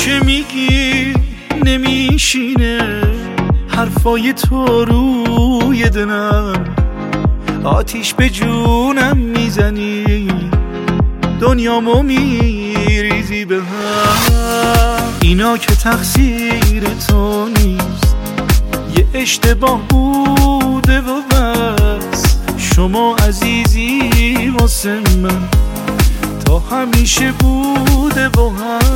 که میگی نمیشینه، حرفای تو روی دلم آتیش به جونم میزنی، دنیامو میریزی به هم. اینا که تقصیر تو نیست، یه اشتباه بوده و بس. شما عزیزی واسه من تا همیشه بوده و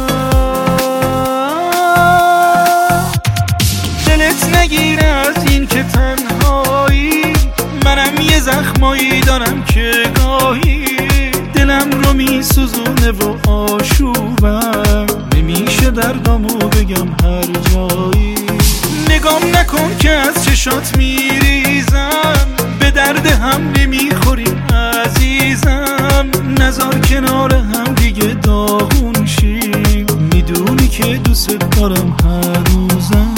هم. دلت نگیره از این که تنهایی، منم یه زخمایی دارم که گاهی دلم رو میسوزونه و آشوبم، نمیشه دردامو بگم هر جایی. نگام نکن که از چشات میریزم، به درد هم نمیخوریم عزیزم. نزار کنار هم دیگه داغون شیم، میدونی که دوست دارم هنوزم.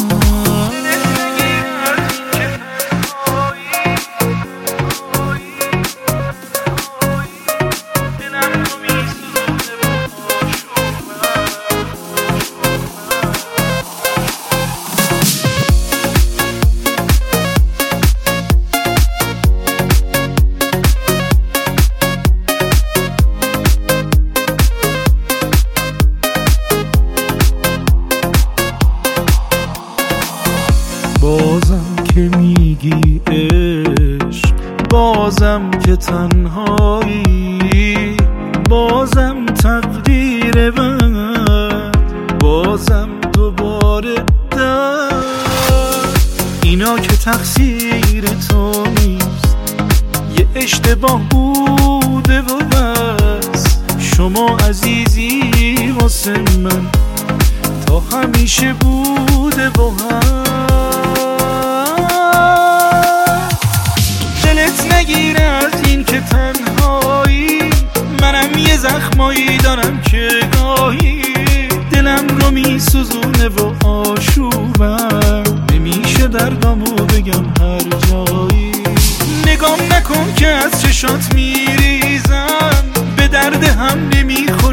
بازم که میگی عشق، بازم که تنهایی، بازم تقدیر بد، بازم دوباره درد. اینا که تقصیر تو نیست، یه اشتباه بوده و بس. شما عزیزی واسه من تا همیشه بوده و هم. دلت نگیره از این که تنهایی، منم یه زخمایی دارم که گاهی دلم رو میسوزونه و آشوبم، نمیشه دردامو بگم هر جایی. نگام نکن که از چشات میریزم، به درد هم نمیخورم